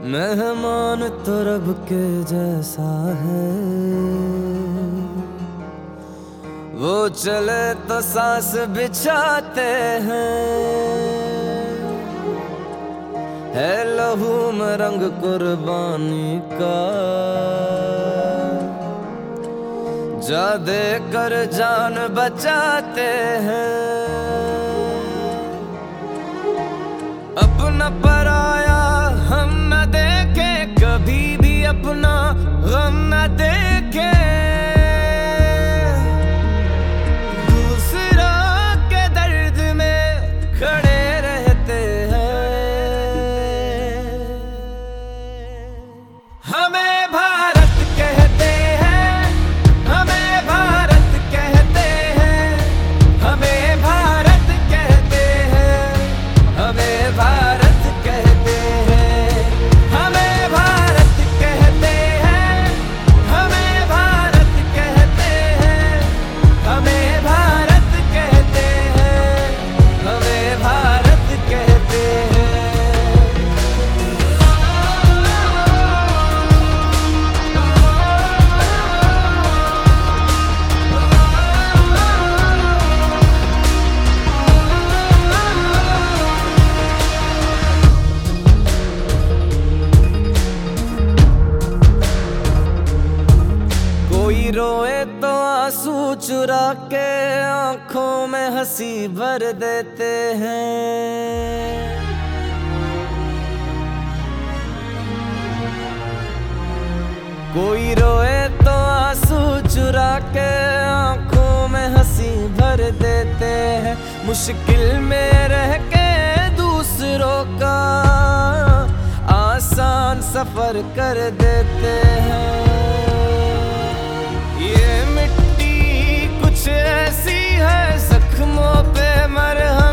मेहमान तो रब के जैसा है, वो चले तो सांस बिछाते हैं। है लहू में रंग कुर्बानी का, जा दे कर जान बचाते हैं। अपना पराया हम न देखे, कभी भी अपना गम न देखे। दूसरा के दर्द में खड़े रहते हैं। हमें भारत कहते हैं, हमें भारत कहते हैं, हमें भारत कहते हैं, हमें भारत कहते हैं, हमें भारत कहते हैं, हमें भारत कहते हैं, हमें भारत कहते हैं, हमें भारत कहते हैं। कोई रोए तो आंसू चुरा के आंखों में हंसी भर देते हैं। कोई रोए तो आंसू चुरा के आंखों में हंसी भर देते हैं। मुश्किल में रह के दूसरों का आसान सफर कर देते हैं। ये मिट्टी कुछ ऐसी है, जख्मों पे मरहम